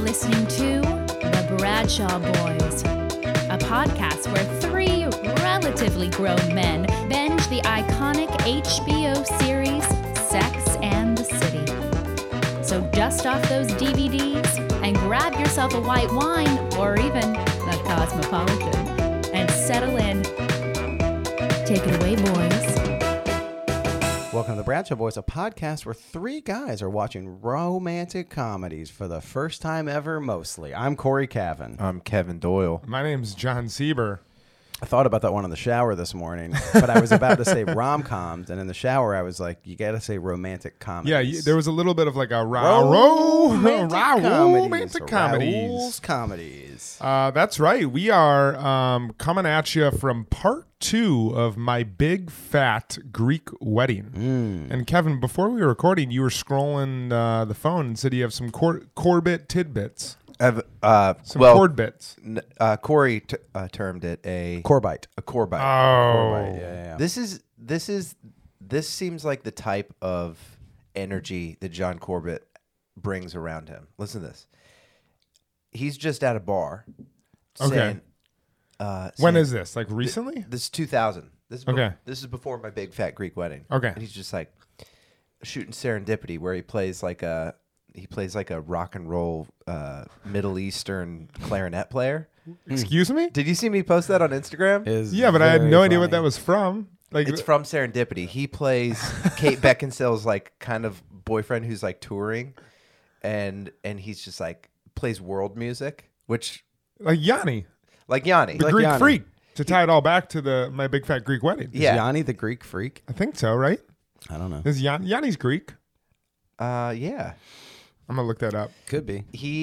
listening to The Bradshaw Boys, a podcast where three relatively grown men binge the iconic HBO series Sex and the City. So dust off those DVDs and grab yourself a white wine or even a Cosmopolitan and settle in. Take it away, boys. Welcome to The Bradshaw Boys, a podcast where three guys are watching romantic comedies for the first time ever, mostly. I'm Corey Cavan. I'm Kevin Doyle. My name's John Sieber. I thought about that one in the shower this morning, but I was about to say rom-coms, and in the shower I was like, you got to say romantic comedies. Yeah, there was a little bit of like a romantic romantic comedies. comedies. Comedies. That's right. We are coming at you from part 2 of My Big Fat Greek Wedding. And Kevin, before we were recording, you were scrolling the phone and said you have some Corbett tidbits. Some cord bits. Corey termed it a Corbite. corbite. Oh. Yeah. This seems like the type of energy that John Corbett brings around him. Listen to this. He's just at a bar. Okay. When is this? Like recently? This is 2000. This is Okay. This is before My Big Fat Greek Wedding. Okay. And he's just like shooting Serendipity, where he plays like a rock and roll Middle Eastern clarinet player. Excuse me? Did you see me post that on Instagram? Yeah, but I had no idea what that was from. Like, It's from Serendipity. He plays Kate Beckinsale's like kind of boyfriend who's like touring, and he's just like plays world music, which like Yanni, like Yanni. the Like Greek Yanni. freak. To tie it all back to My Big Fat Greek Wedding. Is Yeah. Yanni the Greek freak? I think so, right? I don't know. Is Yanni's Greek? Yeah. I'm gonna look that up. Could be.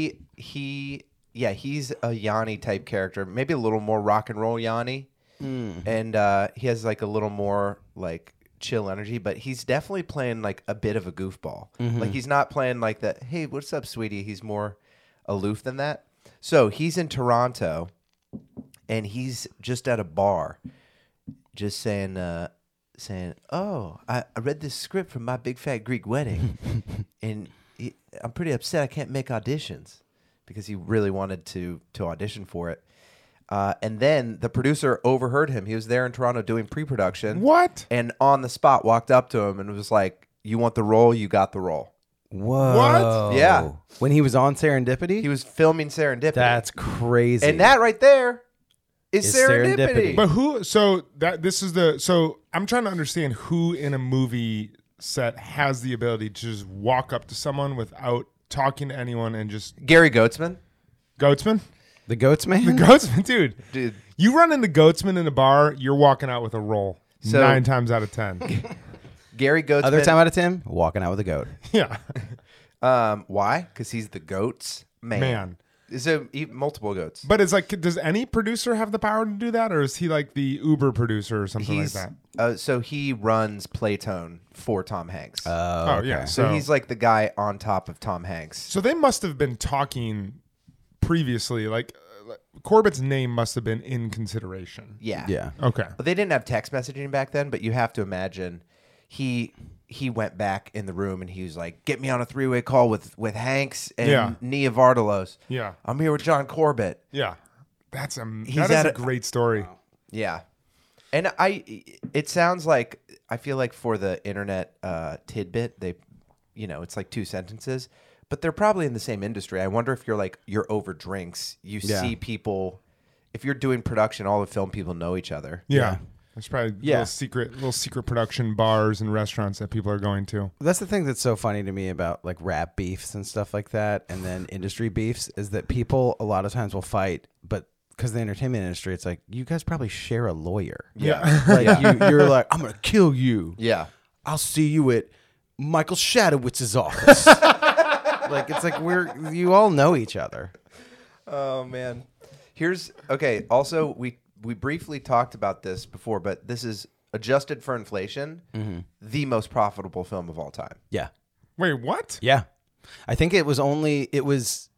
He's a Yanni type character, maybe a little more rock and roll Yanni, and he has like a little more like chill energy, but he's definitely playing like a bit of a goofball. Like he's not playing like that. Hey, what's up, sweetie? He's more aloof than that. So he's in Toronto, and he's just at a bar, just saying, "Oh, I read this script from My Big Fat Greek Wedding, and I'm pretty upset I can't make auditions," because he really wanted to audition for it. And then the producer overheard him. He was there in Toronto doing pre-production. What? And on the spot walked up to him and was like, "You want the role? You got the role." Whoa. What? Yeah. When he was on Serendipity? He was filming Serendipity. That's crazy. and that right there is Is Serendipity. Serendipity. But who? So I'm trying to understand who in a movie set has the ability to just walk up to someone without talking to anyone and just Gary Goatsman. Goatsman, The Goats Man? the Goatsman, dude. Dude. You run into Goatsman in a bar, you're walking out with a roll. So- 9 times out of 10. Gary Goatsman. Other time out of 10, walking out with a goat. Yeah, Why? Because he's the goats man. So multiple goats. but it's like, does any producer have the power to do that, or is he like the Uber producer or something He's like that? So he runs Playtone for Tom Hanks. Oh yeah, so he's like the guy on top of Tom Hanks. So they must have been talking previously. Like Corbett's name must have been in consideration. Yeah. Yeah. Okay. Well, they didn't have text messaging back then, but you have to imagine he went back in the room and he was like, "Get me on a 3-way call with Hanks and Yeah. Nia Vardalos. Yeah. I'm here with John Corbett." Yeah. That is at a a- great story. Yeah. And it sounds like, I feel like for the internet tidbit, they, it's like 2 sentences, but they're probably in the same industry. I wonder if you're over drinks, you Yeah. see people, if you're doing production, all the film people know each other. Yeah. There's probably Yeah. little secret production bars and restaurants that people are going to. That's the thing that's so funny to me about like rap beefs and stuff like that, and then industry beefs, is that people a lot of times will fight, but because the entertainment industry, it's like, you guys probably share a lawyer. Yeah. Like you're like, I'm gonna kill you. Yeah. I'll see you at Michael Shadowitz's office. Like it's like you all know each other. Oh man. Also, we briefly talked about this before, but this is adjusted for inflation, the most profitable film of all time. Yeah. Wait, what? Yeah. I think it was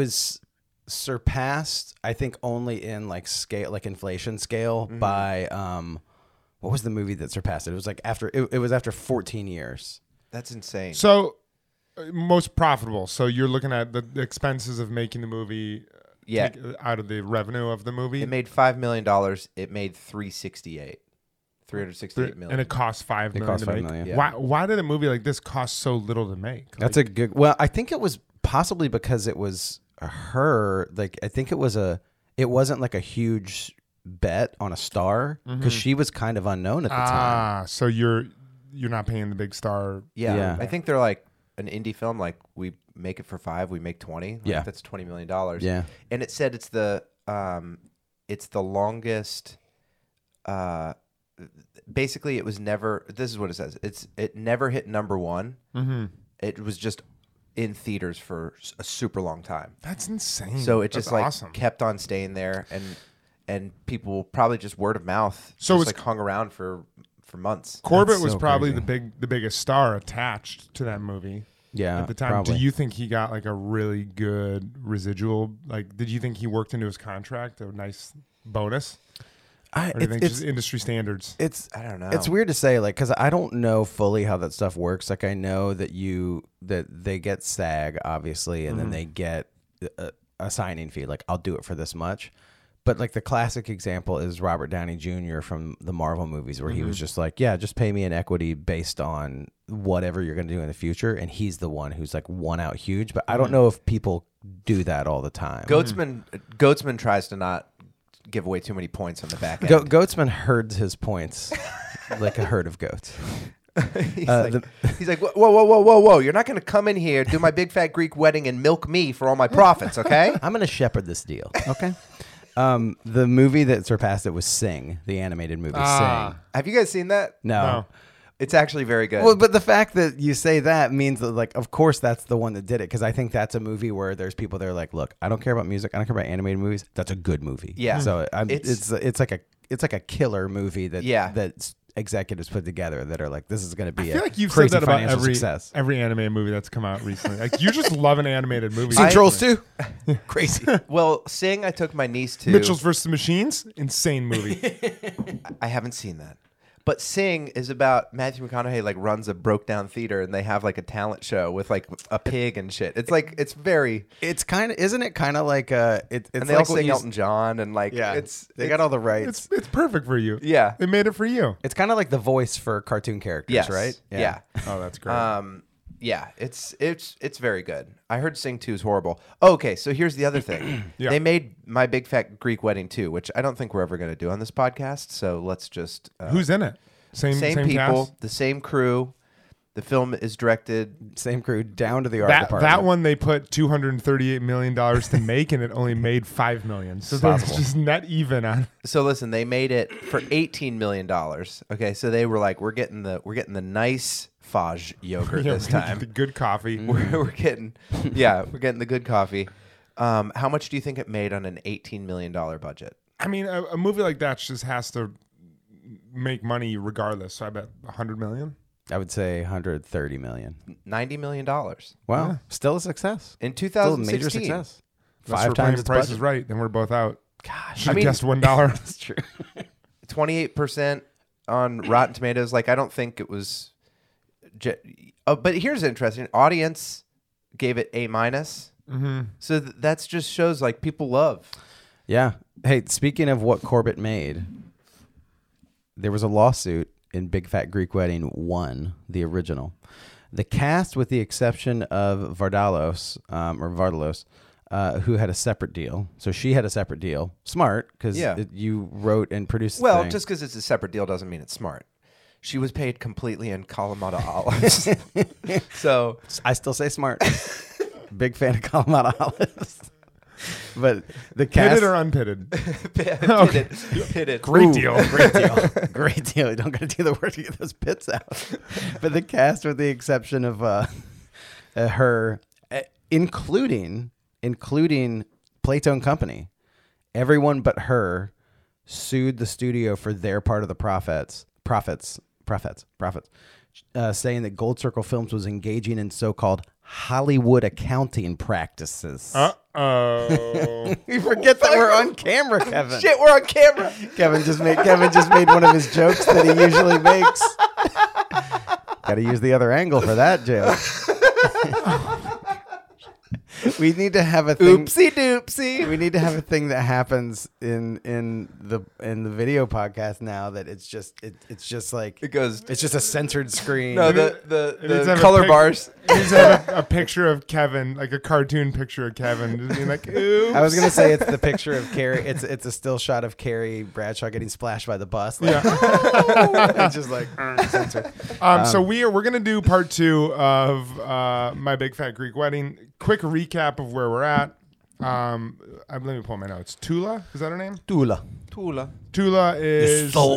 surpassed, I think, only in like scale, like inflation scale by what was the movie that surpassed it? It was like after 14 years. That's insane. So most profitable. So you're looking at the expenses of making the movie. Yeah. Out of the revenue of the movie. It made $5 million. It made 368 million. And it cost $5 million cost to $5 make. million. Yeah. Why did a movie like this cost so little to make? That's a good. Well, I think it was possibly because it was her. Like, I think it wasn't like a huge bet on a star because she was kind of unknown at the time. So you're not paying the big star. Yeah. I think they're like an indie film. Like, we make it for 5, we make 20. Like, Yeah. that's $20 million. Yeah. And it said it's the longest. Basically, it was never. This is what it says. It never hit number 1. Mm-hmm. It was just in theaters for a super long time. That's insane. So it That's just like awesome. kept on staying there, and people probably just word of mouth. So just it's- like hung around for months. Corbett That's was so probably crazy. the biggest star attached to that movie Yeah, at the time. probably. Do you think he got like a really good residual? Like, did you think he worked into his contract a nice bonus? Or do you think just industry standards? It's I don't know. It's weird to say, like, because I don't know fully how that stuff works. Like, I know that they get SAG, obviously, and then they get a signing fee. Like, I'll do it for this much. But like the classic example is Robert Downey Jr. from the Marvel movies, where he was just like, yeah, just pay me an equity based on whatever you're going to do in the future. And he's the one who's like won out huge. But I don't know if people do that all the time. Goatsman tries to not give away too many points on the back end. Goatsman herds his points like a herd of goats. He's like, whoa! You're not going to come in here, do my big fat Greek wedding, and milk me for all my profits, okay? I'm going to shepherd this deal. Okay. The movie that surpassed it was Sing, the animated movie Sing. Have you guys seen that? No. It's actually very good. Well, but the fact that you say that means that, like, of course, that's the one that did it. Because I think that's a movie where there's people that are like, look, I don't care about music. I don't care about animated movies. That's a good movie. Yeah. So It's- it's like a killer movie that Yeah. that executives put together that are like, this is going to be I feel like you've crazy said that about financial every success. animated movie that's come out recently. Like, you just love an animated movie. Seen Trolls 2? Crazy. Well, Sing, I took my niece to. Mitchell's vs. the Machines, insane movie. I haven't seen that. But Sing is about Matthew McConaughey like runs a broke down theater and they have like a talent show with like a pig and shit. It's like it's very It's kind of, isn't it kind of like it's and they like all what sing you Elton John and like yeah, they it's got all the rights. It's perfect for you. Yeah. They made it for you. It's kind of like the voice for cartoon characters, yes, right? Yeah. Oh, that's great. Yeah, it's very good. I heard Sing 2 is horrible. Oh, okay, so here's the other thing. Yeah. They made My Big Fat Greek Wedding 2, which I don't think we're ever going to do on this podcast. So let's just Who's in it? Same people, cast? the same crew. The film is directed. Same crew down to the art That department. one they put $238 million to make, and it only made $5 million. So that's Possible. just net even on. So listen, they made it for $18 million. Okay, so they were like, we're getting the nice Fage yogurt this time. The good coffee. we're getting the good coffee. How much do you think it made on an $18 million budget? I mean, a movie like that just has to make money regardless. So I bet $100 million. I would say 130 million. $90 million Wow, still a success. in Still a 2016. major success. Unless 5 we're times playing its Price budget. is Right. Then we're both out. Gosh, Should have guessed $1. that's true. 28% on Rotten Tomatoes. Like I don't think it was. But here's interesting. Audience gave it A-. So that's just shows like people love. Yeah. Hey, speaking of what Corbett made, there was a lawsuit in Big Fat Greek Wedding 1, the original. The cast, with the exception of Vardalos, who had a separate deal. So she had a separate deal. Smart, because you wrote and produced the Well, thing. just because it's a separate deal doesn't mean it's smart. She was paid completely in Kalamata olives. So I still say smart. Big fan of Kalamata olives. But the cast... Pitted or unpitted? pitted. Great deal. Great deal. Great deal. You don't got to do the work to get those pits out. But the cast, with the exception of her, including Plato and Company, everyone but her sued the studio for their part of the profits, saying that Gold Circle Films was engaging in so-called Hollywood accounting practices. Uh-oh. You forget that we're on camera, Kevin. Shit, we're on camera. Kevin just made one of his jokes that he usually makes. Got to use the other angle for that joke. We need to have a thing. Oopsie doopsie. We need to have a thing that happens in the video podcast now that it's just like It goes. it's just a censored screen. No, It needs to the have a color pic- bars. It needs to have a picture of Kevin, like a cartoon picture of Kevin, just being like, ooh. I was gonna say it's the picture of Carrie. It's a still shot of Carrie Bradshaw getting splashed by the bus. Like, it's just like censored. So we're gonna do part 2 of My Big Fat Greek Wedding. Quick recap of where we're at. Let me pull my notes. Tula, is that her name? Tula. Tula is so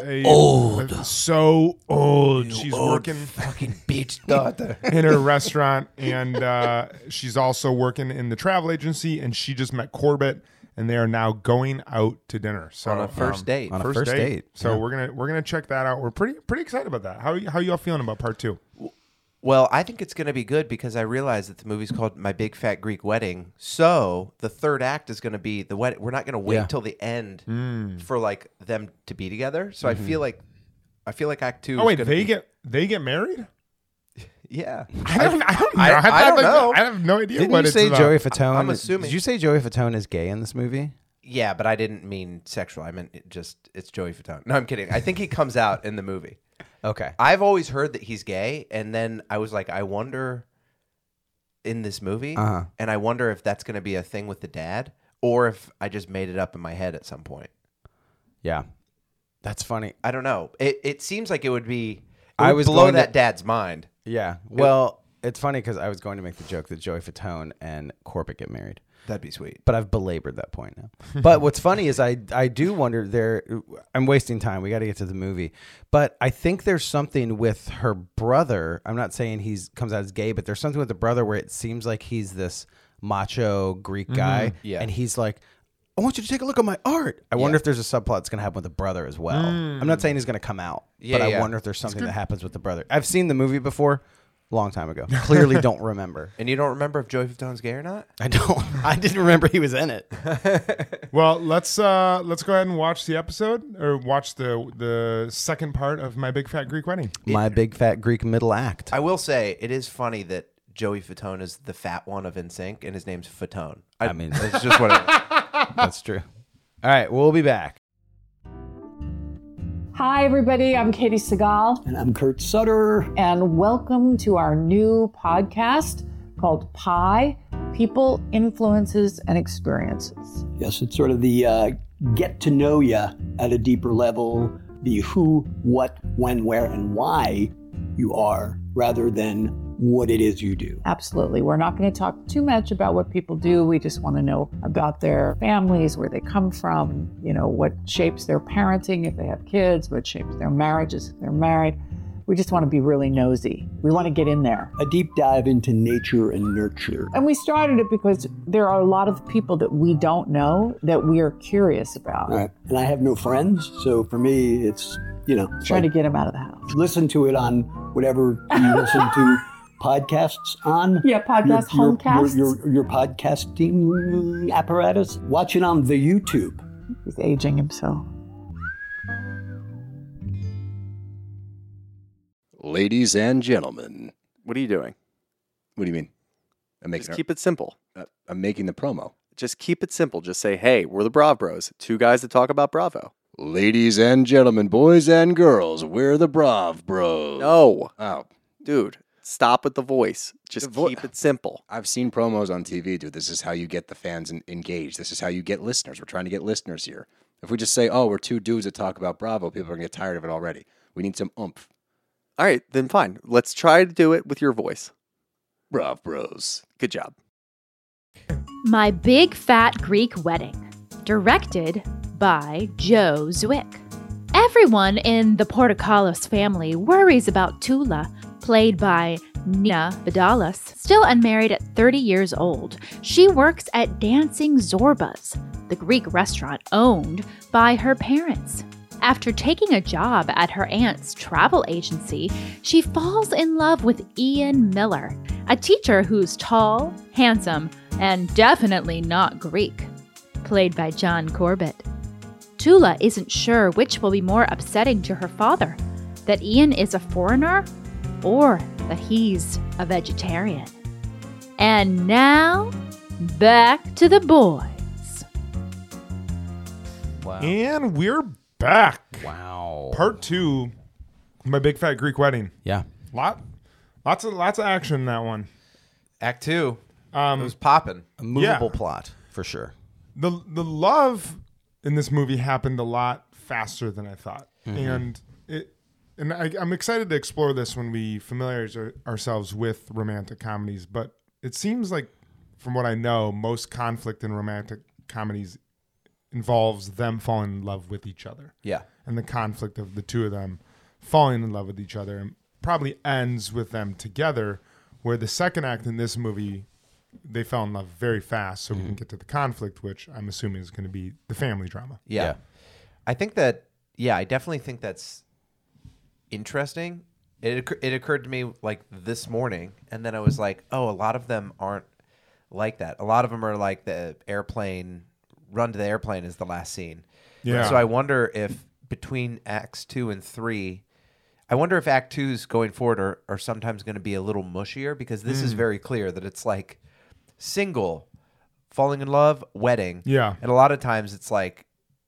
old. She's working Fucking bitch daughter. in her restaurant, and she's also working in the travel agency. And she just met Corbett, and they are now going out to dinner. So On a first date. on a first date. So Yeah. we're gonna check that out. We're pretty excited about that. How y'all feeling about part 2? Well, I think it's going to be good because I realize that the movie's called My Big Fat Greek Wedding. So the third act is going to be the wedding. We're not going to wait Yeah. till the end for like them to be together. So I feel like Act 2. Oh wait, is gonna they get married? Yeah. I don't know. I don't know. I have no idea Didn't what you it's say about. Joey Fatone? I'm assuming. Did you say Joey Fatone is gay in this movie? Yeah, but I didn't mean sexual. I meant it's Joey Fatone. No, I'm kidding. I think he comes out in the movie. Okay. I've always heard that he's gay, and then I was like, I wonder in this movie, and I wonder if that's going to be a thing with the dad, or if I just made it up in my head at some point. Yeah. That's funny. I don't know. It seems like it would be. I was blow going that to- dad's mind. Yeah. Well, it's funny because I was going to make the joke that Joey Fatone and Corbett get married. That'd be sweet. But I've belabored that point now. But what's funny is I do wonder I'm wasting time. We got to get to the movie. But I think there's something with her brother. I'm not saying comes out as gay, but there's something with the brother where it seems like he's this macho Greek guy. Yeah. And he's like, I want you to take a look at my art. I wonder if there's a subplot that's going to happen with the brother as well. I'm not saying he's going to come out, Yeah, but I yeah. wonder if there's something that happens with the brother. I've seen the movie before. Long time ago. Clearly don't remember. And you don't remember if Joey Fatone's gay or not? I don't. I didn't remember he was in it. Well, let's go ahead and watch the episode, or watch the second part of My Big Fat Greek Wedding. My Big Fat Greek Middle Act. I will say it is funny that Joey Fatone is the fat one of NSYNC, and his name's Fatone. I mean, it's just what it is. that's true. All right, we'll be back. Hi, everybody. I'm Katie Segal, And I'm Kurt Sutter. and welcome to our new podcast called Pi People, Influences, and Experiences. Yes, it's sort of the get to know you at a deeper level, the who, what, when, where, and why you are, rather than what it is you do. Absolutely. We're not going to talk too much about what people do. We just want to know about their families, where they come from, what shapes their parenting if they have kids, what shapes their marriages if they're married. We just want to be really nosy. We want to get in there. A deep dive into nature and nurture. And we started it because there are a lot of people that we don't know that we are curious about. All right. And I have no friends, so for me, it's, it's Trying to like, get them out of the house. listen to it on whatever you listen to podcasts on. Yeah, podcast, homecasts. Your podcasting apparatus. Watch it on the YouTube. He's aging himself. Ladies and gentlemen, What are you doing? what do you mean? I'm making Just keep it simple. I'm making the promo. Just keep it simple. Just say, hey, we're the Brav Bros. Two guys that talk about Bravo. Ladies and gentlemen, boys and girls, we're the Brav Bros. No. Oh, Dude, stop with the voice. Just The vo- keep it simple. I've seen promos on TV, dude. This is how you get the fans engaged. This is how you get listeners. We're trying to get listeners here. If we just say, oh, we're two dudes that talk about Bravo, people are going to get tired of it already. We need some oomph. All right, then fine. Let's try to do it with your voice. Brav Bros. Good job. My Big Fat Greek Wedding, directed by Joe Zwick. Everyone in the Portocalos family worries about Tula, played by Nina Vidalis. Still unmarried at 30 years old, she works at Dancing Zorba's, the Greek restaurant owned by her parents. After taking a job at her aunt's travel agency, she falls in love with Ian Miller, a teacher who's tall, handsome, and definitely not Greek, played by John Corbett. Tula isn't sure which will be more upsetting to her father, that Ian is a foreigner or that he's a vegetarian. And now, back to the boys. Wow. And we're back. Wow. Part 2, My Big Fat Greek Wedding. Yeah. Lots of action in that one. Act 2. It was popping. A movable plot, for sure. The love in this movie happened a lot faster than I thought. And I'm excited to explore this when we familiarize ourselves with romantic comedies, but it seems like, from what I know, most conflict in romantic comedies involves them falling in love with each other. Yeah. And the conflict of the two of them falling in love with each other, and probably ends with them together, where the second act in this movie, they fell in love very fast, so we can get to the conflict, which I'm assuming is going to be the family drama. Yeah. I think that, I definitely think that's interesting. It occurred to me like this morning, and then I was like, oh, a lot of them aren't like that. A lot of them are like the airplane, run to the airplane is the last scene. Yeah. So I wonder if between acts 2 and 3, I wonder if act 2's going forward are sometimes going to be a little mushier, because this is very clear that it's like single, falling in love, wedding. Yeah. And a lot of times it's like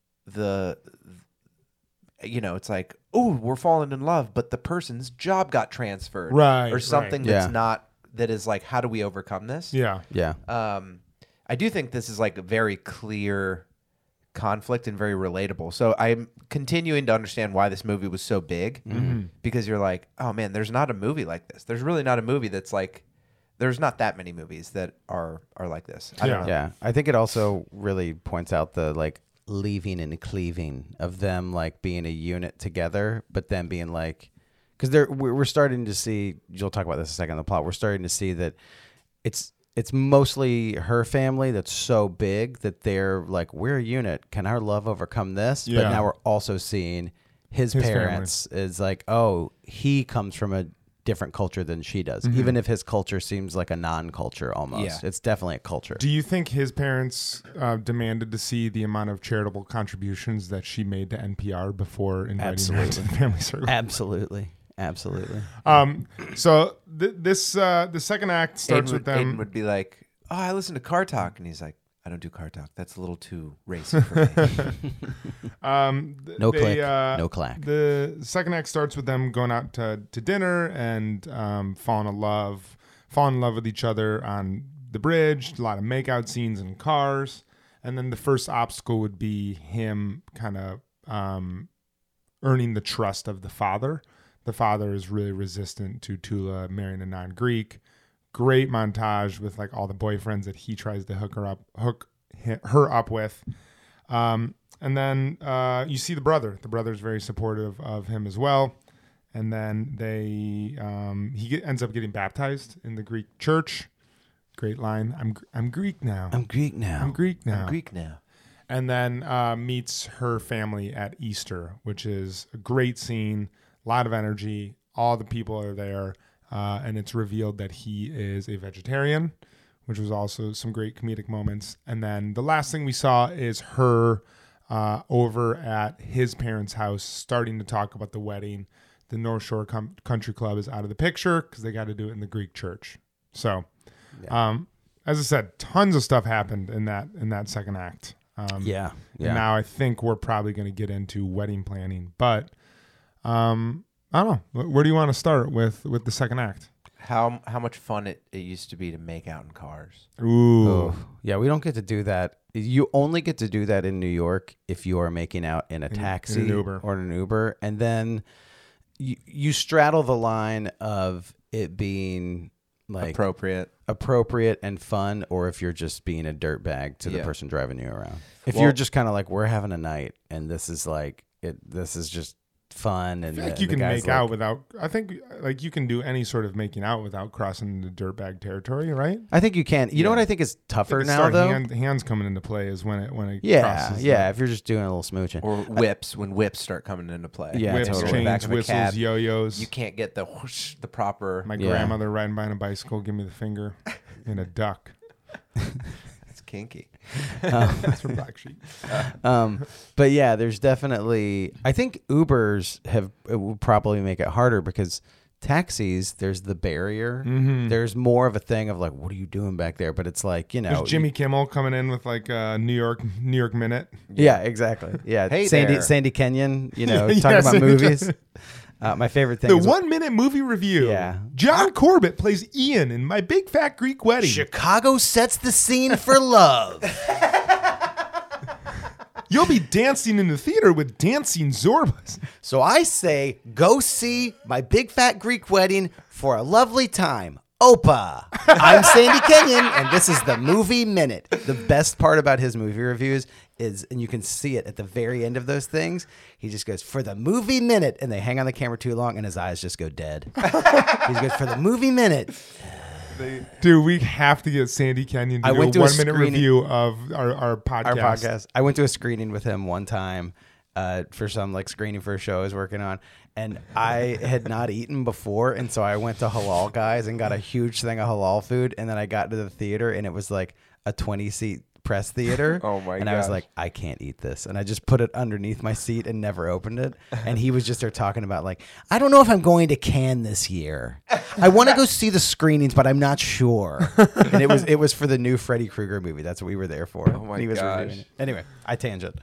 it's like, oh, we're falling in love, but the person's job got transferred. Right, Or something right. that's Yeah. not, that is like, how do we overcome this? Yeah. Yeah. I do think this is like a very clear conflict and very relatable. So I'm continuing to understand why this movie was so big, because you're like, oh man, there's not a movie like this. There's really not a movie that's like, there's not that many movies that are like this. I don't know. Yeah. I think it also really points out the like leaving and cleaving of them like being a unit together, but then being like, because we're starting to see, you'll talk about this in a second in the plot, we're starting to see that it's mostly her family that's so big that they're like, we're a unit. Can our love overcome this? Yeah. But now we're also seeing his parents is like, oh, he comes from a different culture than she does. Even if his culture seems like a non-culture almost. Yeah. It's definitely a culture. Do you think his parents demanded to see the amount of charitable contributions that she made to NPR before inviting her to the family circle? Absolutely. So the second act starts with them. Aiden would be like, oh, I listen to Car Talk. And he's like, I don't do Car Talk. That's a little too racy for me. No click, no clack. The second act starts with them going out to dinner and falling in love with each other on the bridge. A lot of makeout scenes in cars. And then the first obstacle would be him kind of earning the trust of the father. The father is really resistant to Tula marrying a non-Greek. Great montage with like all the boyfriends that he tries to hook her up with. And then you see the brother. The brother's very supportive of him as well. And then he ends up getting baptized in the Greek church. Great line. I'm Greek now. I'm Greek now. I'm Greek now. I'm Greek now. And then meets her family at Easter, which is a great scene. A lot of energy. All the people are there. And it's revealed that he is a vegetarian, which was also some great comedic moments. And then the last thing we saw is her over at his parents' house starting to talk about the wedding. The North Shore Country Club is out of the picture because they got to do it in the Greek church. So, as I said, tons of stuff happened in that second act. And now I think we're probably going to get into wedding planning. But I don't know. Where do you want to start with the second act? How much fun it used to be to make out in cars. Ooh. Oh, yeah, we don't get to do that. You only get to do that in New York if you are making out in a taxi in an Uber. or an Uber. And then you straddle the line of it being like appropriate and fun, or if you're just being a dirtbag to the person driving you around. If you're just kind of like, we're having a night and this is like this is just fun, and I feel like you can make out without. I think like you can do any sort of making out without crossing the dirtbag territory, right? I think you can. You know what I think is tougher now, though? Hands coming into play is when it crosses. Yeah. If you're just doing a little smooching, or whips, when whips start coming into play. Yeah, whips, totally. chains, whistles, yo-yos. You can't get the whoosh, the proper. My grandmother riding by on a bicycle, give me the finger, in a duck. That's kinky. That's from Black Sheep. But yeah, there's definitely. I think Ubers will probably make it harder because taxis, there's the barrier. Mm-hmm. There's more of a thing of like, what are you doing back there? But it's like, There's Jimmy Kimmel coming in with like a New York Minute. Yeah, exactly. Yeah, Hey there. Sandy Kenyon, talking Yes, about Sandy movies. My favorite thing The is 1 minute movie review. Yeah. John Corbett plays Ian in My Big Fat Greek Wedding. Chicago sets the scene for love. You'll be dancing in the theater with dancing Zorbas. So I say, go see My Big Fat Greek Wedding for a lovely time. Opa. I'm Sandy Kenyon, and this is the Movie Minute. The best part about his movie reviews is, and you can see it at the very end of those things, he just goes, for the Movie Minute, and they hang on the camera too long, and his eyes just go dead. He goes, for the Movie Minute. Dude, we have to get Sandy Kenyon to I do went a to a 1 minute screening- review of our podcast. Our podcast. I went to a screening with him one time for some like screening for a show I was working on, and I had not eaten before, and so I went to Halal Guys and got a huge thing of halal food, and then I got to the theater and it was like a 20-seat press theater. Oh my And I was gosh. like, I can't eat this, and I just put it underneath my seat and never opened it. And he was just there talking about like, I don't know if I'm going to Cannes this year. I want to go see the screenings, but I'm not sure. And it was for the new Freddy Krueger movie. That's what we were there for. Oh my And he was gosh. reviewing it. Anyway, I tangent.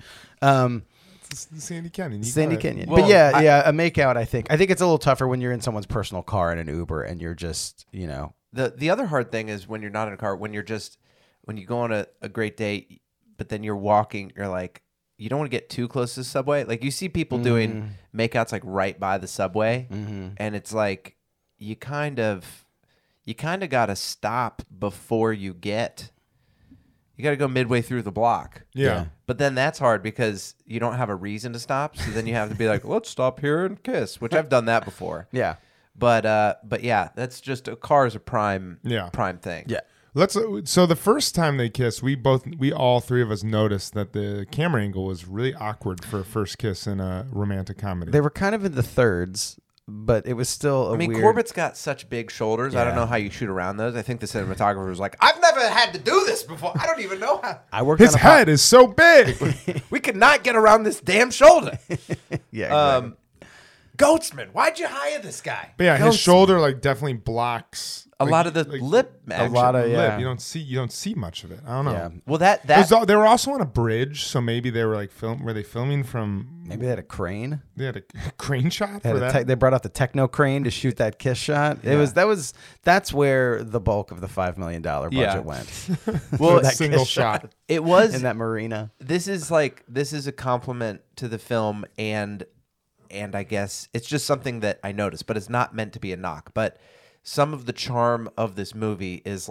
Sandy Kenyon. You Sandy gotta- Kenyon. Well, But yeah, a makeout, I think it's a little tougher when you're in someone's personal car in an Uber and you're just, The other hard thing is when you're not in a car, when you go on a great date, but then you're walking, you're like, you don't want to get too close to the subway. Like you see people doing makeouts like right by the subway, and it's like you kind of got to stop before you get. You got to go midway through the block. Yeah. But then that's hard because you don't have a reason to stop. So then you have to be like, let's stop here and kiss, which I've done that before. yeah. But yeah, that's just a car is a prime thing. Yeah. So the first time they kissed, we all three of us noticed that the camera angle was really awkward for a first kiss in a romantic comedy. They were kind of in the thirds, but it was still I mean, weird. Corbett's got such big shoulders. I don't Yeah. know how you shoot around those. I think the cinematographer was like, I've never had to do this before. I don't even know how. I worked His on a head is so big. We could not get around this damn shoulder. Yeah. Exactly. Goatsman, why'd you hire this guy? But yeah, his shoulder like definitely blocks A like- lot of the like, lip a action. lot of lip. yeah. You don't see much of it. I don't know. Yeah. Well, that They were also on a bridge, so maybe they were like were they filming from? Maybe they had a crane. They had a crane shot They, for had that. they brought out the techno crane to shoot that kiss shot. That's where the bulk of the $5 million budget Yeah. went. well, that single kiss shot. it was in that marina. this is a compliment to the film and I guess it's just something that I noticed, but it's not meant to be a knock. But some of the charm of this movie is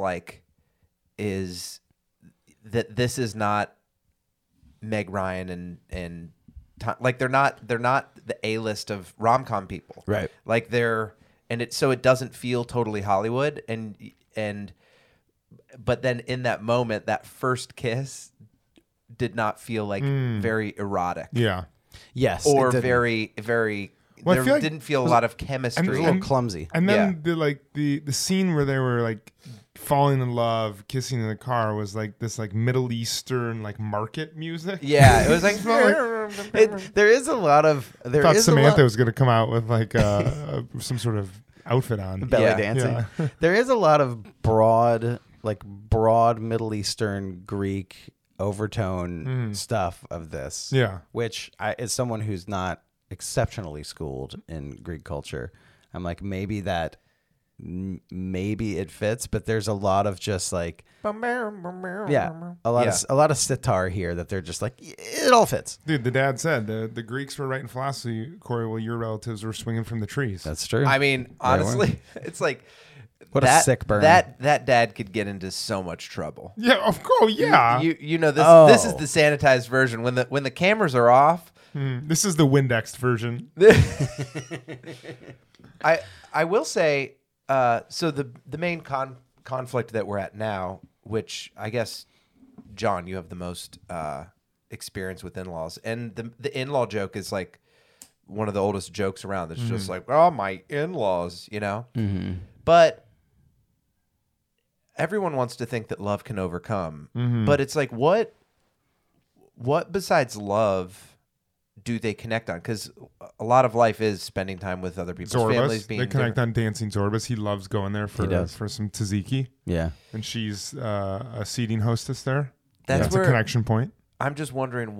that this is not Meg Ryan and like they're not the A-list of rom-com people. Right. Like so it doesn't feel totally Hollywood but then in that moment, that first kiss did not feel like very erotic. Yeah. Yes. Or it didn't. very, very. Well, I there feel like- didn't feel a lot of It was chemistry. a little clumsy. And then the scene where they were like falling in love, kissing in the car was like this like Middle Eastern like market music. Yeah, it was like. There is a lot of. I thought Samantha was gonna come out with like some sort of outfit on. belly Yeah. dancing. There is a lot of broad Middle Eastern Greek overtone stuff of this. Yeah. Which as someone who's not exceptionally schooled in Greek culture, I'm like maybe it fits, but there's a lot of just like a lot of sitar here that they're just like it all fits. Dude, the dad said the Greeks were writing philosophy, Corey, while your relatives were swinging from the trees. That's true. I mean, honestly, it's like. What a sick burn. That dad could get into so much trouble. Yeah, of course. Yeah. You know this. Oh. This is the sanitized version. When the cameras are off, This is the Windexed version. I will say, so the main conflict that we're at now, which I guess, John, you have the most experience with in-laws, and the in-law joke is like one of the oldest jokes around. It's just like, oh, my in-laws, you know. But everyone wants to think that love can overcome, but it's like what besides love do they connect on? Because a lot of life is spending time with other people's families. They connect on Dancing Zorbas. He loves going there for some tzatziki. Yeah. And she's a seating hostess there. That's a where connection point. I'm just wondering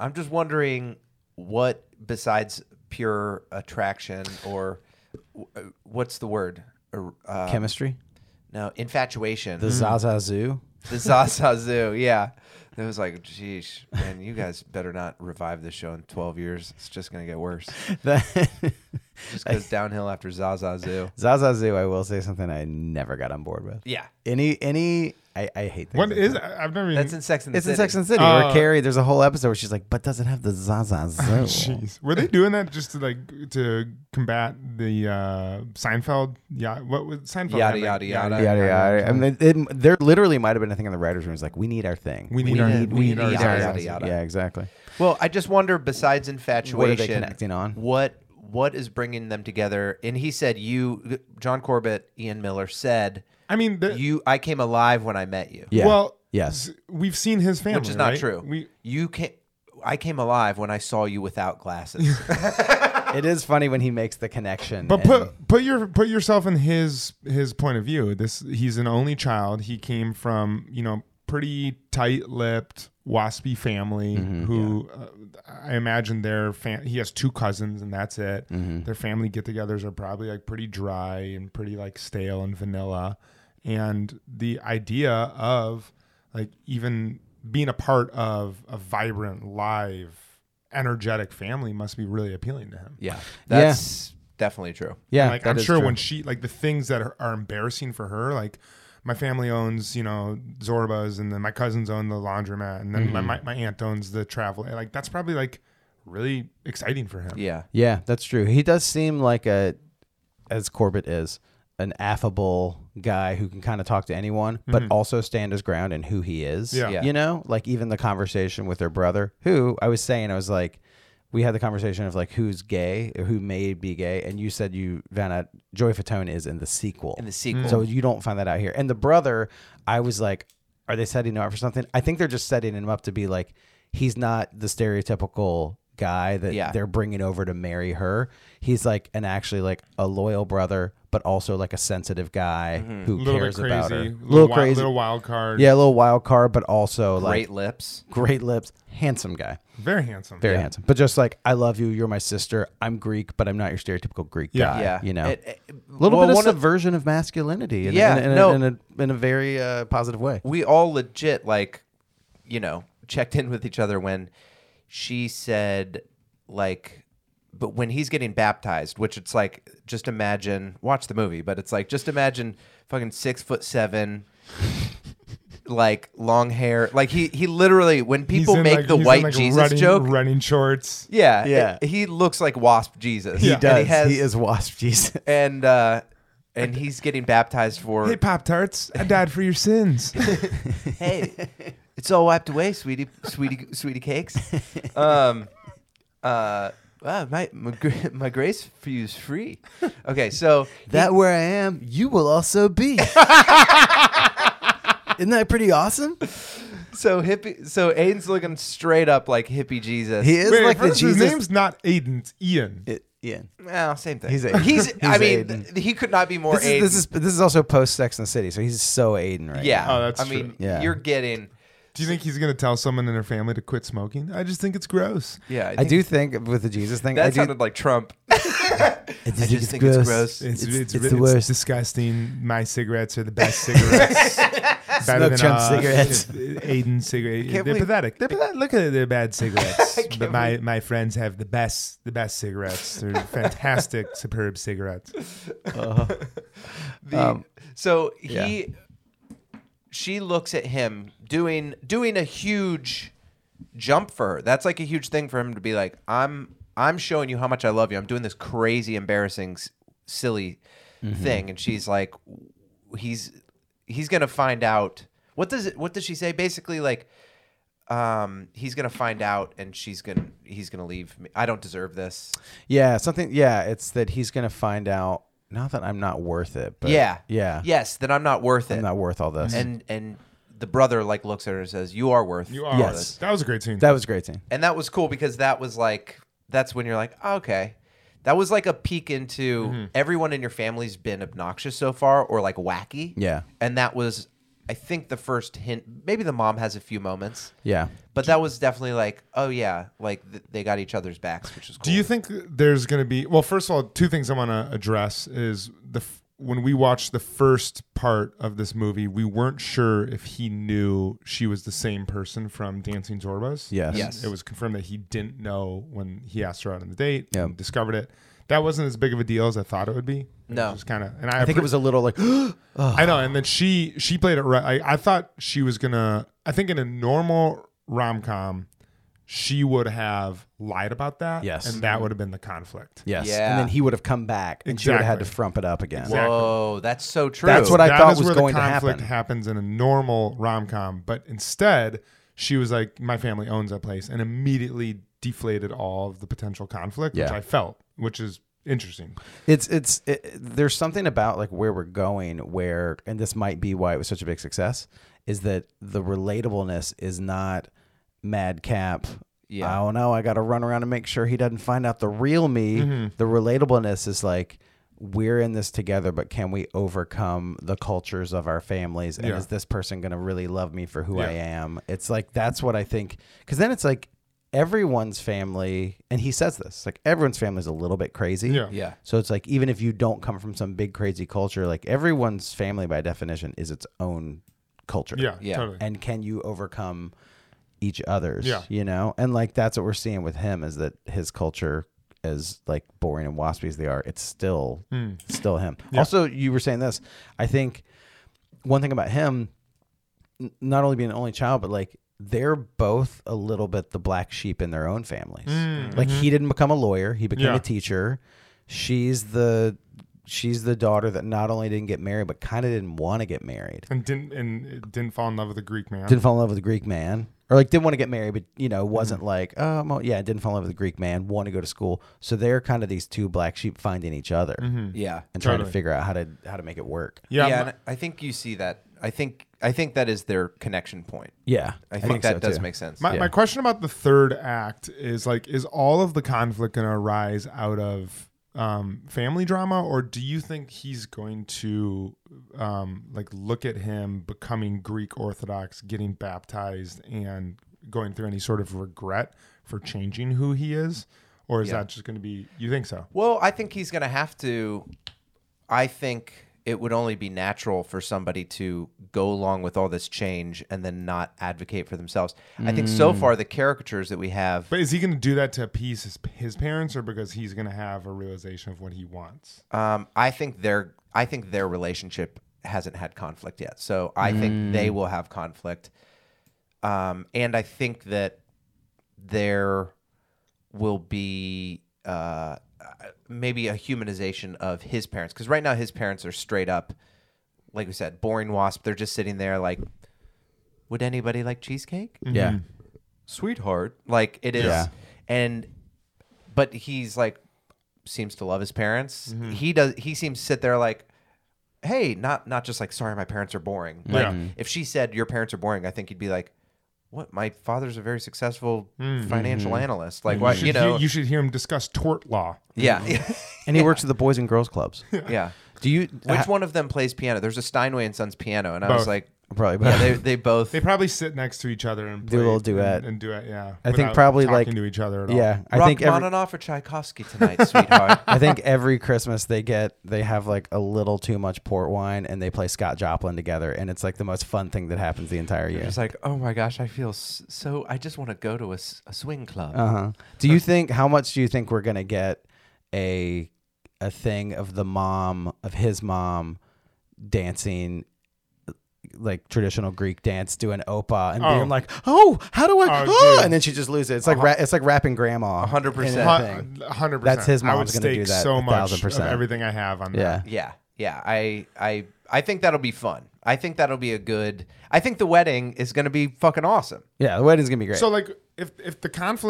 what besides pure attraction or what's the word? Chemistry? No, infatuation. The Zaza Zoo? The Zaza Zoo, yeah. It was like, geez, man, you guys better not revive this show in 12 years. It's just going to get worse. Just goes downhill after Zaza Zoo. Zaza Zoo, I will say something I never got on board with. Yeah. I hate that. What is I've never even... That's in Sex and the It's City. in Sex and the City where Carrie, there's a whole episode where she's like, but does it have the Zaza Zoo? Jeez. Were they doing that just to combat the Seinfeld? Yeah, what was Seinfeld? Yada, yada, yada. Yada, yada. I mean, there literally might have been a thing in the writer's room. It's like, we need our thing. We need our yada, Zaza. yada, yada. Yeah, exactly. Well, I just wonder, besides infatuation, What are they connecting on? What is bringing them together? And he said, John Corbett, Ian Miller said, I mean, I came alive when I met you. Yeah. well, Yes. we've seen his family, Which is not right? true. I came alive when I saw you without glasses. It is funny when he makes the connection. But and- put yourself in his point of view. He's an only child. He came from pretty tight-lipped, waspy family who I imagine he has 2 cousins and that's it. Their family get-togethers are probably like pretty dry and pretty like stale and vanilla. And the idea of like even being a part of a vibrant, live, energetic family must be really appealing to him. Yeah, that's definitely true. yeah, Like that I'm is sure true. when she like the things that are embarrassing for her, like my family owns, Zorba's, and then my cousins own the laundromat, and then my aunt owns the travel. Like that's probably like really exciting for him. Yeah. Yeah, that's true. He does seem like as Corbett is, an affable guy who can kind of talk to anyone, but also stand his ground in who he is. Yeah. Like even the conversation with their brother, who I was like, we had the conversation of like who's gay or who may be gay, and you said Vanna, Joey Fatone is in the sequel. So you don't find that out here. And the brother, I was like, are they setting him up for something? I think they're just setting him up to be like, he's not the stereotypical guy that they're bringing over to marry her. He's like actually like a loyal brother, but also like a sensitive guy who cares about her. Little crazy, little wild card. Yeah, a little wild card, but also Great like lips. great lips, handsome guy, very handsome, very handsome. But just like, I love you, you're my sister. I'm Greek, but I'm not your stereotypical Greek guy. Yeah. A little bit of subversion of masculinity. In a very positive way. We all legit checked in with each other when she said but when he's getting baptized, which it's like, just imagine, watch the movie, but it's like, just imagine fucking 6'7", like long hair. Like he literally, when people make the white Jesus joke, running shorts. Yeah. He looks like Wasp Jesus. He does. And He is Wasp Jesus. And he's getting baptized for. Hey, Pop-Tarts, I died for your sins. Hey, it's all wiped away, sweetie cakes. Wow, my grace for you is free. Okay, so That where I am, you will also be. Isn't that pretty awesome? so Aiden's looking straight up like hippie Jesus. He is Wait, like the first, Jesus. his name's not Aiden, it's Ian. Ian. Well, same thing. He's Aiden. Aiden. He could not be more Aiden. This is also post Sex and the City, so he's so Aiden right yeah. now. Oh, that's I true. mean, Yeah. you're getting. Do you think he's going to tell someone in their family to quit smoking? I just think it's gross. Yeah, I do think with the Jesus thing, That sounded like Trump. I just think it's gross. It's the worst. disgusting. My cigarettes are the best cigarettes. Better than Trump cigarettes. Aiden cigarettes. They're believe- pathetic. They're pathetic. Look at their bad cigarettes. But my friends have the best cigarettes. They're fantastic, superb cigarettes. She looks at him doing a huge jump for her. That's like a huge thing for him to be like, I'm showing you how much I love you. I'm doing this crazy, embarrassing, silly thing, and she's like, he's gonna find out. What does she say? Basically, like, he's gonna find out, and he's gonna leave me. I don't deserve this. Yeah, something. Yeah, it's that he's gonna find out. Not that I'm not worth it, but Yeah. yes, that I'm not worth it. I'm not worth all this. And the brother like looks at her and says, "You are worth." You are. Yes. That was a great scene. That was a great scene. And that was cool because that was like that's when you're like, oh, okay. That was like a peek into everyone in your family's been obnoxious so far or like wacky. Yeah. And that was, I think, the first hint. Maybe the mom has a few moments. Yeah. But that was definitely like, oh, yeah, like they got each other's backs, which is cool. Do you think there's going to be, well, first of all, two things I want to address is when we watched the first part of this movie, we weren't sure if he knew she was the same person from Dancing Zorbas. Yes. Yes. It was confirmed that he didn't know when he asked her out on the date Yeah. and discovered it. That wasn't as big of a deal as I thought it would be. No. It was kind of, and I think it was a little like, I know. And then she played it right. I thought she was going to, I think in a normal rom-com, she would have lied about that. Yes. And that would have been the conflict. yes. Yeah. And then he would have come back and she would have had to Exactly. frump it up again. Exactly. Whoa, that's so true. That's what I That thought is was where going the to conflict happen. happens in a normal rom-com, but instead she was like, my family owns that place, and immediately deflated all of the potential conflict, which Yeah. I felt, which is interesting. There's something about like where we're going where, and this might be why it was such a big success, is that the relatableness is not madcap. Yeah. Oh no, I got to run around and make sure he doesn't find out the real me. The relatableness is like, we're in this together, but can we overcome the cultures of our families? And Yeah. is this person going to really love me for who I Yeah. am? It's like, that's what I think. Because then it's like everyone's family, and he says this, like everyone's family is a little bit crazy. Yeah. Yeah. So it's like, even if you don't come from some big crazy culture, like everyone's family by definition is its own culture. Yeah, Yeah. totally. And can you overcome each other's, Yeah. you know? And like, that's what we're seeing with him, is that his culture, as like boring and waspy as they are, it's still him. Yeah. Also, you were saying this, I think one thing about him, not only being an only child, but like they're both a little bit the black sheep in their own families. Like he didn't become a lawyer, he became Yeah. a teacher. She's the daughter that not only didn't get married, but kind of didn't want to get married. And didn't fall in love with a Greek man. Didn't fall in love with a Greek man, or like didn't want to get married, but you know, wasn't like, didn't fall in love with a Greek man, want to go to school. So they're kind of these two black sheep finding each other Yeah. and trying to Totally. figure out how to make it work. Yeah. Yeah, and I think you see that. I think that is their connection point. Yeah, I think that so does too. make sense. My question about the third act is like, is all of the conflict going to arise out of family drama, or do you think he's going to like look at him becoming Greek Orthodox, getting baptized, and going through any sort of regret for changing who he is, or is that just going to be? You think so? Well, I think he's going to have to. I think it would only be natural for somebody to go along with all this change and then not advocate for themselves. I think so far the caricatures that we have. But is he going to do that to appease his parents, or because he's going to have a realization of what he wants? I think their relationship hasn't had conflict yet, so I think they will have conflict, and I think that there will be maybe a humanization of his parents, because right now his parents are straight up, like we said, boring wasp. They're just sitting there like, would anybody like cheesecake? Yeah, Sweetheart, like it is. Yeah. But he's like, seems to love his parents. Mm-hmm. He seems to sit there like, hey, not just like, sorry, my parents are boring. Like Yeah. if she said your parents are boring, I think he'd be like, what? My father's a very successful financial analyst. Like what? You should hear him discuss tort law. Yeah. and he works at the Boys and Girls Clubs. Yeah. Do you? Which one of them plays piano? There's a Steinway and Sons piano, and I was Both. like, Probably. yeah, they both. They probably sit next to each other and Do a play little duet. and duet. Yeah, I think without probably, talking like- to each other at all. Yeah, I think every, Rachmaninoff or Tchaikovsky tonight, sweetheart. I think every Christmas they have like a little too much port wine and they play Scott Joplin together, and it's like the most fun thing that happens the entire year. It's like, oh my gosh, I feel so. I just want to go to a swing club. Do you think, how much do you think we're gonna get a thing of his mom dancing like traditional Greek dance, doing opa and being like, oh, how do I? dude. And then she just loses it. It's like it's like rapping grandma. 100%. in a thing. 100%. That's his I would mom's gonna do stake that so much of 1,000%. everything I have on Yeah. that. Yeah. I think that'll be fun. I think that'll be a good. I think the wedding is going to be fucking awesome. Yeah, the wedding's gonna be great. So like, if the conflict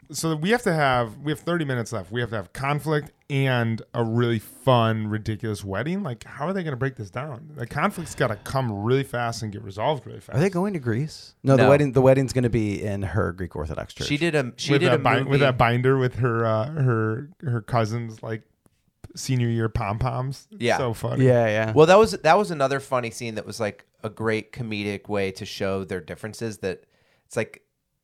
So we have 30 minutes left. We have to have conflict and a really fun, ridiculous wedding. Like, how are they going to break this down? The conflict's got to come really fast and get resolved really fast. Are they going to Greece? No, No. the wedding's going to be in her Greek Orthodox church. She did a with movie. that binder with her cousin's like senior year pom poms. Yeah. So funny. Yeah. Well, that was another funny scene that was like a great comedic way to show their differences. That it's like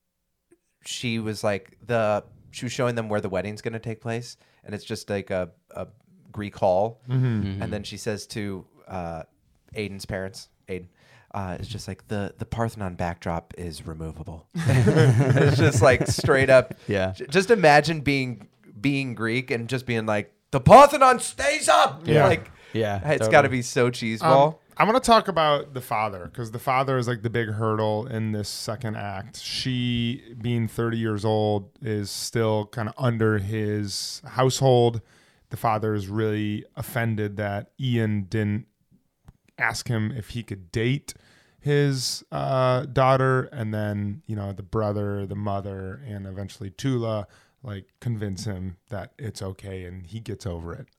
she was showing them where the wedding's going to take place, and it's just like a Greek hall, and then she says to Aiden's parents, it's just like the Parthenon backdrop is removable. It's just like straight up. Yeah. Just imagine being Greek and just being like, the Parthenon stays up. Yeah. Like, Yeah, it's totally. got to be so cheeseball. I'm going to talk about the father because the father is like the big hurdle in this second act. She, being 30 years old, is still kind of under his household. The father is really offended that Ian didn't ask him if he could date his daughter. And then, the brother, the mother, and eventually Tula like convince him that it's okay and he gets over it.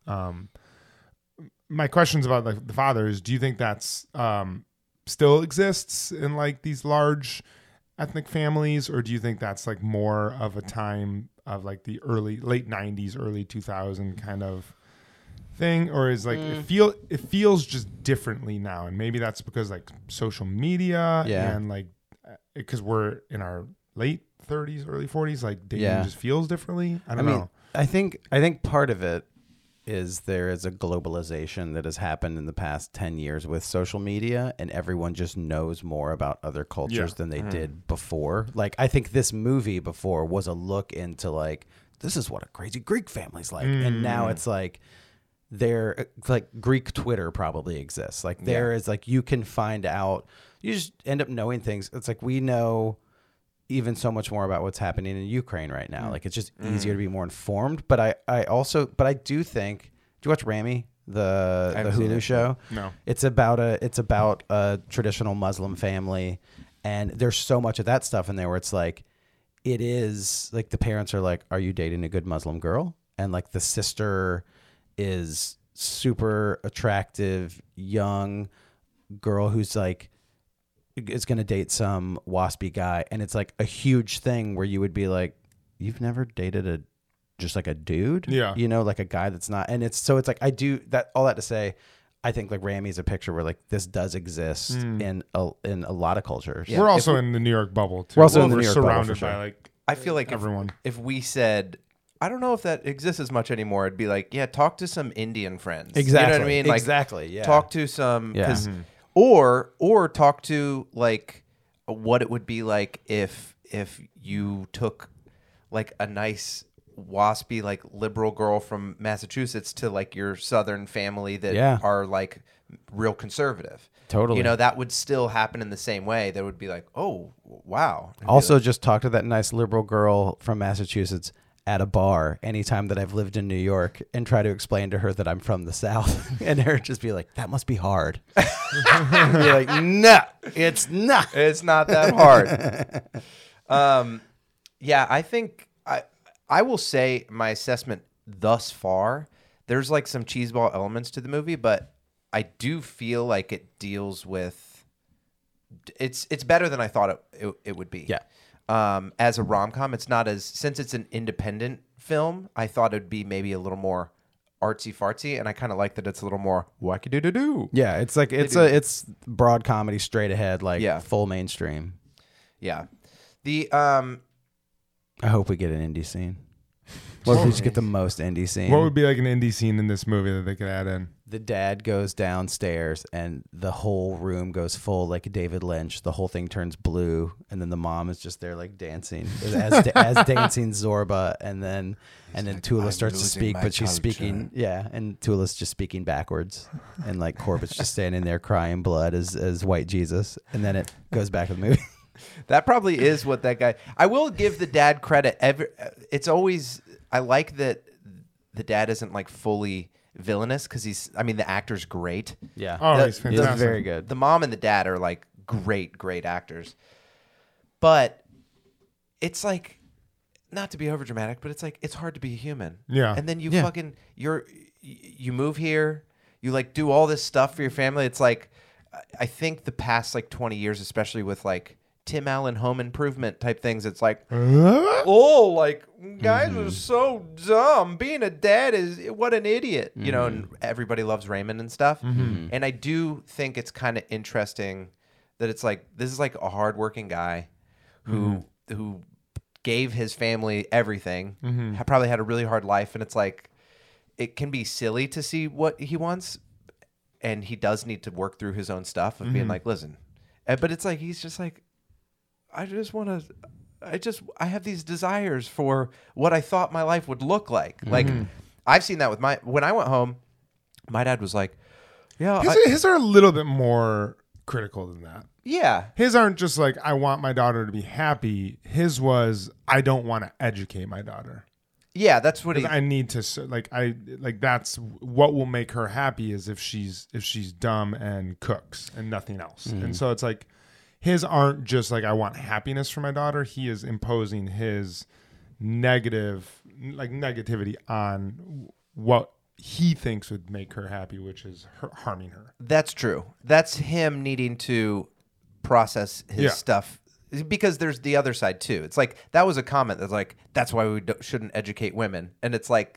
My questions about the father is, do you think that's still exists in like these large ethnic families, or do you think that's like more of a time of like the late 90s, early 2000 kind of thing, or is like it feels just differently now, and maybe that's because like social media and like because we're in our late 30s, early 40s, like dating just feels differently. I don't know. I think part of it is there is a globalization that has happened in the past 10 years with social media, and everyone just knows more about other cultures than they did before. Like, I think this movie before was a look into like, this is what a crazy Greek family's like. And now it's like, Greek Twitter probably exists. Like there is like, you can find out, you just end up knowing things. It's like, we know even so much more about what's happening in Ukraine right now. Like it's just easier to be more informed. But I do think, do you watch Rami, the Hulu show? No. It's about a traditional Muslim family, and there's so much of that stuff in there where it's like, it is like the parents are like, are you dating a good Muslim girl? And like the sister is super attractive young girl who's like is going to date some waspy guy, and it's like a huge thing where you would be like, you've never dated just like a dude, like a guy that's not, and it's like, I do that, all that to say, I think like Rami is a picture where like this does exist in a lot of cultures. We're also in the New York bubble too. We're also in the New York bubble, surrounded for sure. by like, I feel like everyone. If we said, I don't know if that exists as much anymore, it'd be like, yeah, talk to some Indian friends. Exactly. You know what I mean? Like, exactly. Yeah. talk to some, Yeah. 'cause- or talk to like what it would be like if you took like a nice waspy like liberal girl from Massachusetts to like your southern family that are like real conservative. Totally. That would still happen in the same way. That would be like, oh wow. And Also, just talk to that nice liberal girl from Massachusetts at a bar anytime that I've lived in New York and try to explain to her that I'm from the South, and her just be like, that must be hard. Be like, no, it's not. It's not that hard. Yeah, I think I will say my assessment thus far, there's like some cheeseball elements to the movie, but I do feel like it deals with it's better than I thought it would be. Yeah. As a rom-com, it's not as, since it's an independent film, I thought it'd be maybe a little more artsy fartsy, and I kind of like that it's a little more wacky doo doo doo. Yeah, it's like it's broad comedy, straight ahead, like full mainstream. Yeah. The I hope we get an indie scene. What if we just get the most indie scene? What would be like an indie scene in this movie that they could add in? The dad goes downstairs and the whole room goes full like David Lynch. The whole thing turns blue, and then the mom is just there like dancing as dancing Zorba, and then Tula starts to speak, but she's speaking and Tula's just speaking backwards, and like Corbett's just standing there crying blood as white Jesus, and then it goes back to the movie. That probably is what that guy. I will give the dad credit. It's always, I like that the dad isn't like fully villainous, because the actor's great. Yeah. Oh, he's fantastic. He's very good. The mom and the dad are like great actors. But it's like not to be over dramatic, but it's like it's hard to be a human. Yeah. And then you Yeah. fucking you move here, you like do all this stuff for your family. It's like I think the past like 20 years, especially with like Tim Allen home improvement type things, it's like oh, like guys are so dumb. Being a dad is what an idiot. You know, and everybody loves Raymond and stuff. And I do think it's kind of interesting that it's like this is like a hardworking guy who gave his family everything, probably had a really hard life, and it's like it can be silly to see what he wants, and he does need to work through his own stuff of being like, listen, but it's like he's just like, I have these desires for what I thought my life would look like. Like I've seen that with when I went home, my dad was like, yeah, His are a little bit more critical than that. yeah. His aren't just like, I want my daughter to be happy. His was, I don't want to educate my daughter. Yeah, that's what he. I need to that's what will make her happy is if she's dumb and cooks and nothing else. And so it's like his aren't just like, I want happiness for my daughter. He is imposing his negativity on what he thinks would make her happy, which is harming her. That's true. That's him needing to process his stuff, because there's the other side too. It's like that was a comment that's like, that's why we shouldn't educate women, and it's like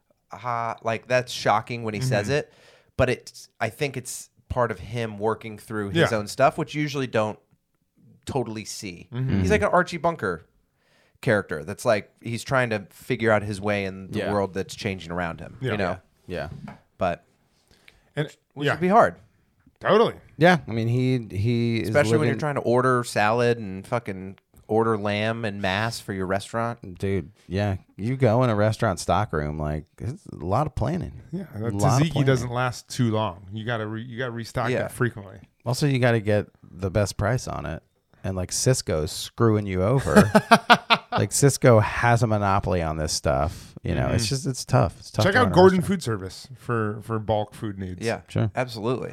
that's shocking when he says it, but I think it's part of him working through his own stuff, which you usually don't totally see. He's like an Archie Bunker character that's like he's trying to figure out his way in the world that's changing around him. You know, but which would be hard. Totally. Yeah, I mean he Especially when you're living- trying to order salad and fucking order lamb and mass for your restaurant. dude. Yeah, you go in a restaurant stockroom, like it's a lot of planning. Yeah, A lot of tzatziki planning. doesn't last too long. You gotta restock Yeah. that frequently. Also, you got to get the best price on it, and like Cisco's screwing you over. Like Cisco has a monopoly on this stuff. You know, it's tough. It's tough. Check to run out a Gordon restaurant. Food Service for bulk food needs. Yeah, Sure. absolutely.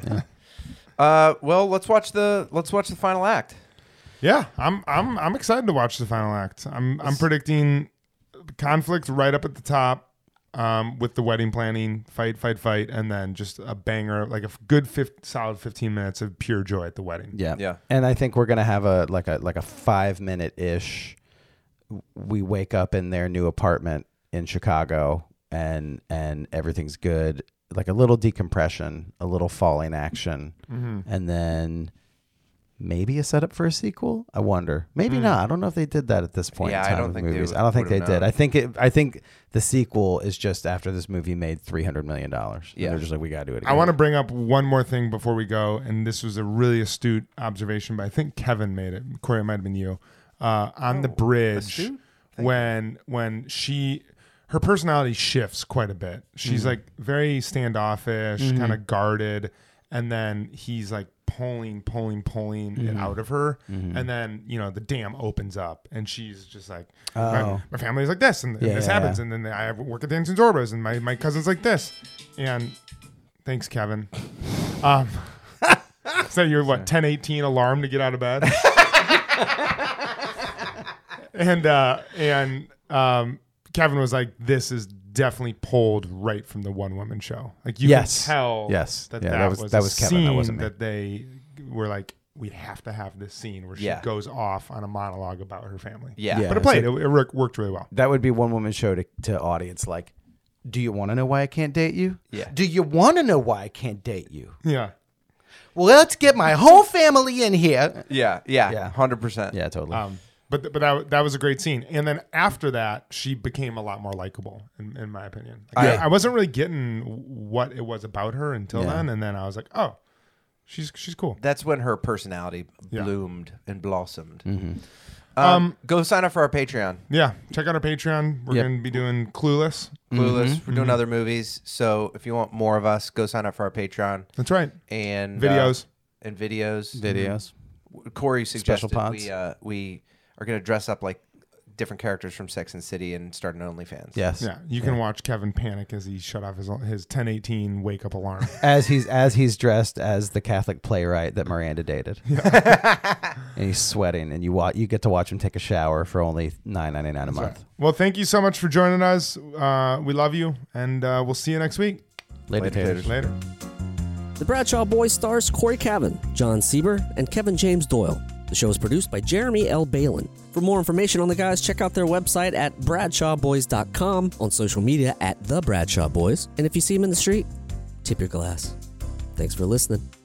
Well, let's watch the final act. Yeah, I'm excited to watch the final act. I'm predicting conflict right up at the top, with the wedding planning, fight, and then just a banger, like a good solid 15 minutes of pure joy at the wedding. Yeah, Yeah. And I think we're gonna have a 5-minute ish. We wake up in their new apartment in Chicago, and everything's good. Like a little decompression, a little falling action, and then maybe a setup for a sequel. I wonder. Maybe not. I don't know if they did that at this point. Yeah, in I time don't with think they movies. would- I don't think they would've did. known. I think the sequel is just after this movie made $300 million. Yeah. They're just like, we gotta do it again. I want to bring up one more thing before we go, and this was a really astute observation, but I think Kevin made it. Corey, it might have been you. On the bridge, astute? when her personality shifts quite a bit. She's like very standoffish, kind of guarded, and then he's like pulling it out of her, and then the dam opens up, and she's just like, my family's like this, and this happens, and then I work at Dancing Zorbas, and my cousin's like this, and thanks, Kevin. Is that your 10:18 alarm to get out of bed? and Kevin was like, "This is definitely pulled right from the One Woman Show. Like you can tell, that was Kevin. scene That wasn't me. that they were like, we have to have this scene where she goes off on a monologue about her family. Yeah. But it played. It worked really well. That would be One Woman Show to audience. Like, do you want to know why I can't date you? Yeah. Do you want to know why I can't date you? Yeah. Well, let's get my whole family in here. Yeah. 100%. Yeah, totally. But that was a great scene. And then after that, she became a lot more likable, in my opinion. Like, I wasn't really getting what it was about her until then. And then I was like, oh, she's cool. That's when her personality bloomed and blossomed. Mm-hmm. Go sign up for our Patreon. Yeah. Check out our Patreon. We're going to be doing Clueless. Clueless. We're doing other movies. So if you want more of us, go sign up for our Patreon. That's right. And Videos. Videos. Videos. Corey suggested Special pods. we are going to dress up like different characters from Sex and City and start an OnlyFans. Yes. Yeah, you can watch Kevin panic as he shut off his 10:18 wake up alarm. As he's dressed as the Catholic playwright that Miranda dated. And he's sweating, and you get to watch him take a shower for only $9.99 a month. Well, thank you so much for joining us. We love you, and we'll see you next week. Later, taters. Later. The Bradshaw Boys stars Corey Cavan, John Sieber, and Kevin James Doyle. The show is produced by Jeremy L. Balin. For more information on the guys, check out their website at bradshawboys.com, on social media at The Bradshaw Boys, and if you see them in the street, tip your glass. Thanks for listening.